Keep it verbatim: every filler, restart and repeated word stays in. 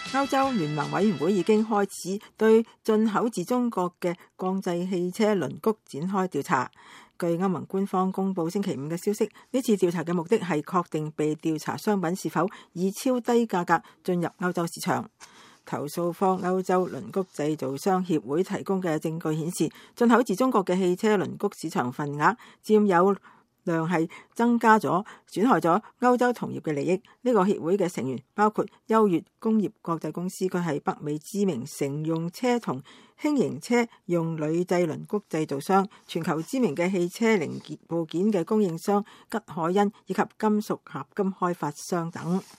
歐洲聯盟委員會已經開始對進口自中國嘅鋼製汽車輪轂展開調查。據歐盟官方公佈星期五嘅消息，呢次調查嘅目的係確定被調查商品是否以超低價格進入歐洲市場。投訴方歐洲輪轂製造商協會提供嘅證據顯示，進口自中國嘅汽車輪轂市場份額佔有量係增加咗，損害咗歐洲同業嘅利益。呢、這個協會嘅成員包括優越工業國際公司，佢係北美知名乘用車同輕型車用鋁製輪轂製造商，全球知名嘅汽車零件部件嘅供應商吉海恩，以及金屬合金開發商等。